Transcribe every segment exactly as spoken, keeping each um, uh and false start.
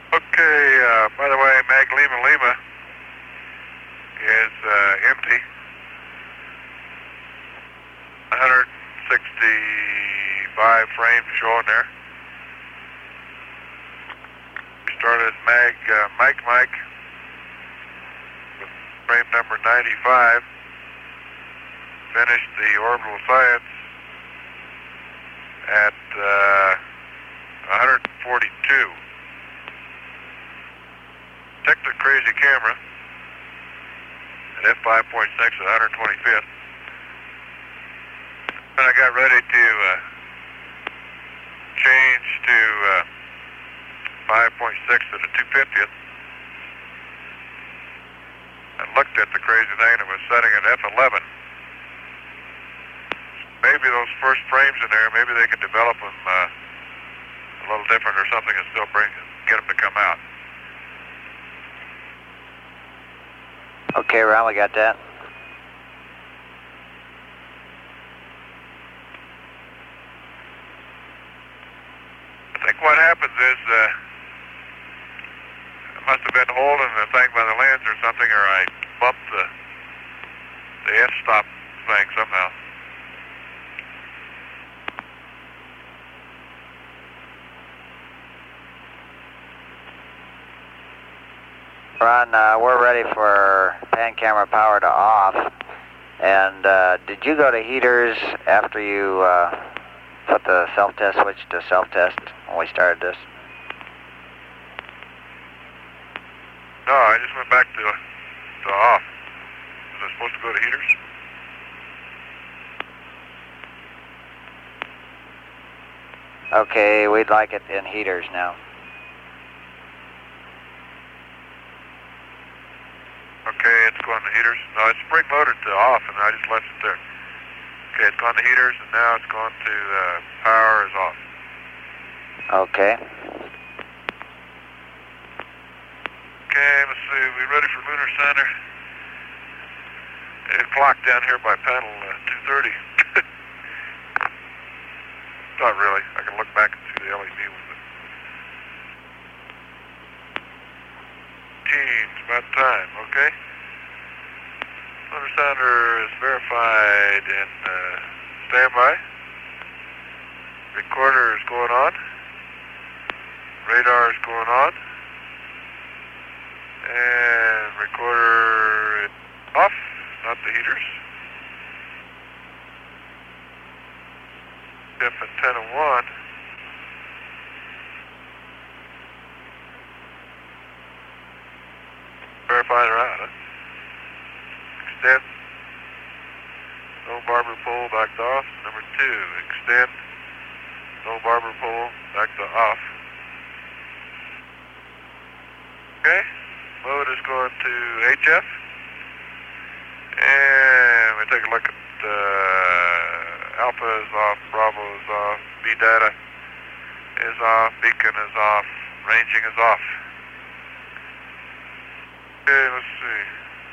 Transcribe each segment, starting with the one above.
Okay, uh, by the way, Mag Lima Lima is uh, empty. one hundred sixty-five frames showing there. We started Mag uh, Mike Mike with frame number ninety-five. Finished the Orbital Science at uh, one hundred forty-two. Checked the Crazy Camera at f five point six at one hundred twenty-fifth. When I got ready to uh, change to uh, five point six at the two fiftieth, I looked at the crazy thing and it was setting at f eleven. Maybe those first frames in there, maybe they could develop them uh, a little different or something and still bring, get them to come out. Okay, Ron, we got that. I think what happens is uh, I must have been holding the thing by the lens or something, or I bumped the, the f-stop thing somehow. Ron, uh, we're ready for pan camera power to off. And uh, did you go to heaters after you uh, put the self-test switch to self-test when we started this? No, I just went back to, to off. Was I supposed to go to heaters? Okay, we'd like it in heaters now. Okay, it's going to heaters. No, it's spring loaded to off, and I just left it there. Okay, it's gone to heaters, and now it's gone to uh, power is off. Okay. Okay, let's see. We ready for Lunar Center? Eight o'clock down here by panel uh, two thirty. Not really. I can look back and see the L E D with it. Teens, about time. Okay. Lunar Center is verified in uh, standby. Recorder is going on. Radar is going on. And recorder is off, not the heaters. F antenna one. Verify they're out, huh? Extend. No barber pole, back to off. Number two, extend. No barber pole, back to off. Okay. Mode is going to H F. And we take a look at uh, Alpha is off, Bravo is off, B data is off, Beacon is off, ranging is off. Okay, let's see.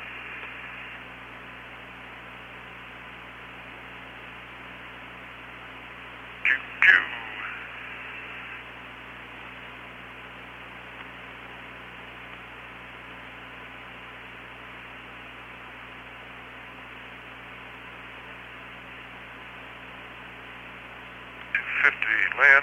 Choo-choo. two fifty lens.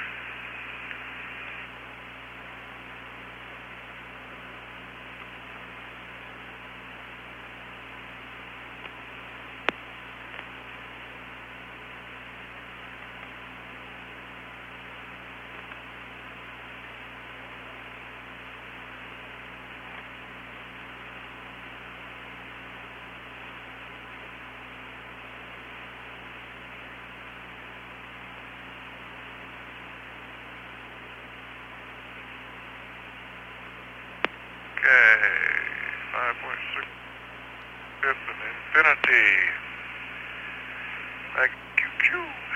Okay, five point six, fifth and infinity. Like Q Q.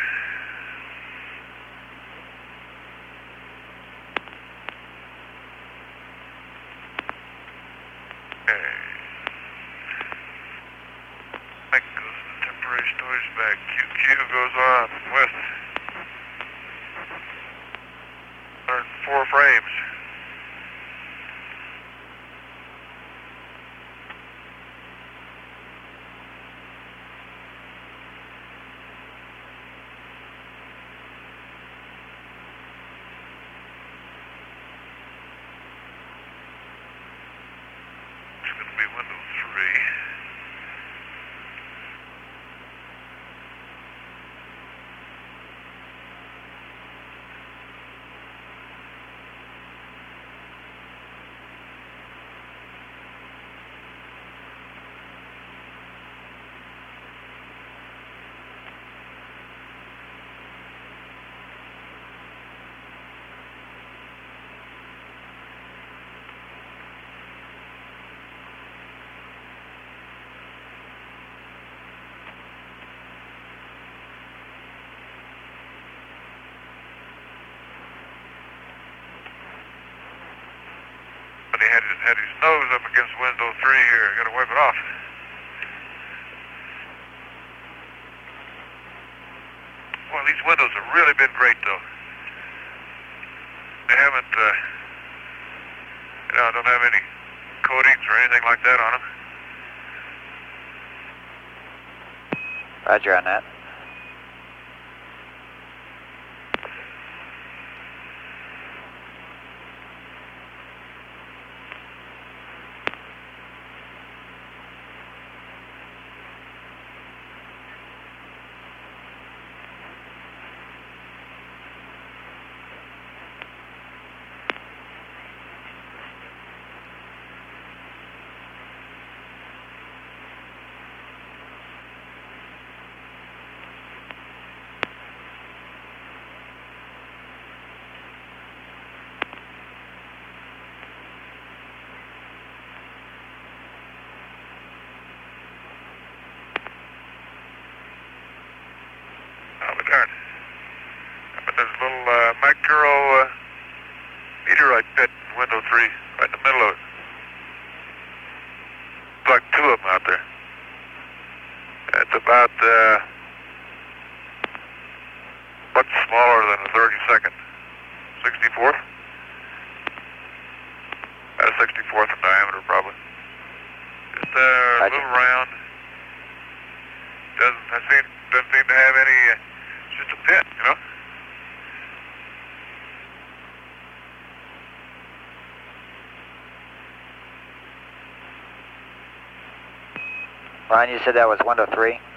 Okay. Mike goes to the temporary storage bag. Q Q goes on with one hundred four frames. window three. But he had his, had his nose up against window three here. Got to wipe it off. Well, these windows have really been great, though. They haven't, uh, you know, don't have any coatings or anything like that on them. Roger on that. I'll be darned. But there's a little uh, micro uh, meteorite pit in window three, right in the middle of it. Like two of them out there. It's about uh, much smaller than a thirty-second. sixty-fourth? About a sixty-fourth in diameter, probably. Just uh, a Roger. little round. Doesn't, I seem, doesn't seem to have any, uh, it's just a pit, you know? Ryan, you said that was window three?